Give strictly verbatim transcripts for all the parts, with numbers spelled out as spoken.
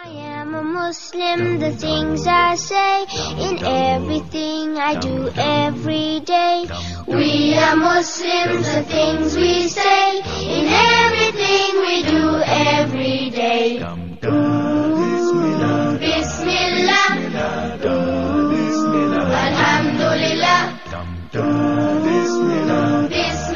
Muslim, the things I say, in everything I do every day. We are Muslims, the things we say, in everything we do every day. Ooh, Bismillah, Alhamdulillah, Bismillah,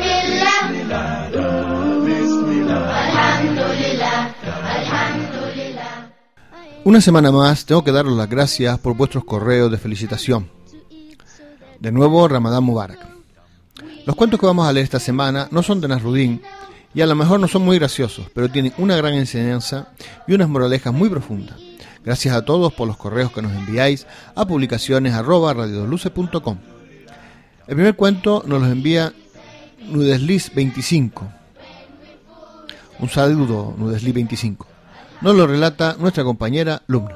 Alhamdulillah, Alhamdulillah. Una semana más tengo que daros las gracias por vuestros correos de felicitación. De nuevo, Ramadán Mubarak. Los cuentos que vamos a leer esta semana no son de Nasruddin y a lo mejor no son muy graciosos, pero tienen una gran enseñanza y unas moralejas muy profundas. Gracias a todos por los correos que nos enviáis a publicaciones arroba radiodosluces punto com. El primer cuento nos los envía Nudeslis veinticinco. Un saludo, Nudeslis veinticinco. Nos lo relata nuestra compañera Lumna.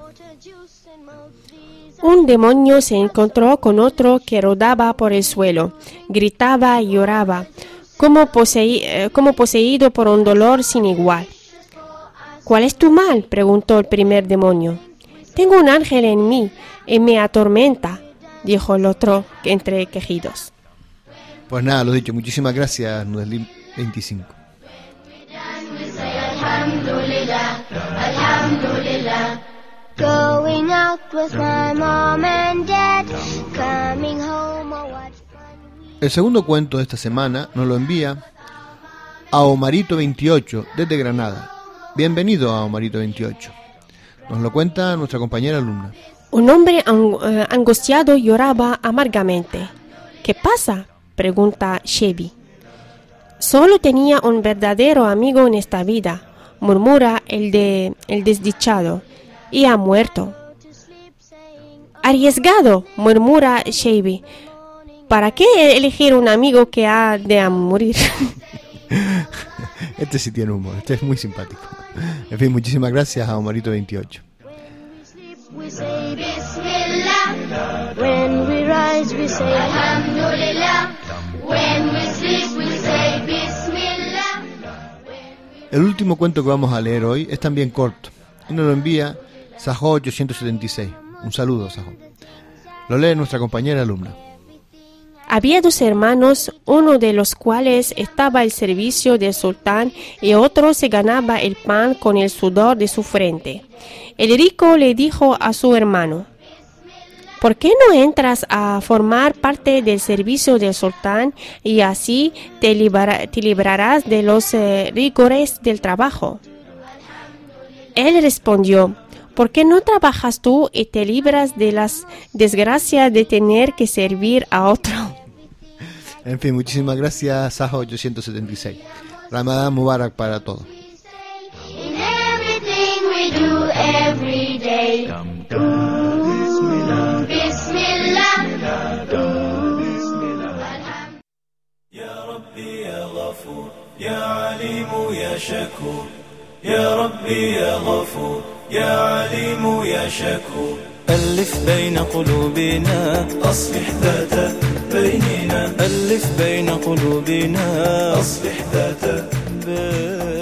Un demonio se encontró con otro que rodaba por el suelo, gritaba y lloraba, como, poseí- como poseído por un dolor sin igual. ¿Cuál es tu mal?, preguntó el primer demonio. Tengo un ángel en mí y me atormenta, dijo el otro entre quejidos. Pues nada, lo dicho, muchísimas gracias, Nudeslis veinticinco. Alhamdulillah, Alhamdulillah. Going out with my mom and dad, coming home, oh what fun. El segundo cuento de esta semana nos lo envía a Omarito veintiocho desde Granada. Bienvenido a Omarito veintiocho. Nos lo cuenta nuestra compañera Lumna. Un hombre ang- eh, angustiado lloraba amargamente. ¿Qué pasa?, pregunta Shebi. Solo tenía un verdadero amigo en esta vida, murmura el, de, el desdichado, y ha muerto. Arriesgado, murmura Shebi. ¿Para qué elegir un amigo que ha de morir? Este sí tiene humor, este es muy simpático. En fin, muchísimas gracias a Omarito veintiocho. We say Bismillah. When we rise, we say Alhamdulillah. When we sleep, we say Bismillah. El último cuento que vamos a leer hoy es también corto y nos lo envía Sajó ochocientos setenta y seis. Un saludo, Sajó. Lo lee nuestra compañera Lumna. Había dos hermanos, uno de los cuales estaba al servicio del sultán y otro se ganaba el pan con el sudor de su frente. El rico le dijo a su hermano: ¿por qué no entras a formar parte del servicio del sultán y así te, libra- te librarás de los eh, rigores del trabajo? Él respondió: ¿por qué no trabajas tú y te libras de las desgracias de tener que servir a otro? En fin, muchísimas gracias, Sajó ochocientos setenta y seis. Ramadán Mubarak para todos. In everything we do every day. Ooh, Bismillah. يا ربي يا غفور يا عليم يا شكور يا ربي يا غفور يا عليم يا شكور ألف بين قلوبنا أصلح ذات بيننا ألف بين قلوبنا أصلح ذات بيننا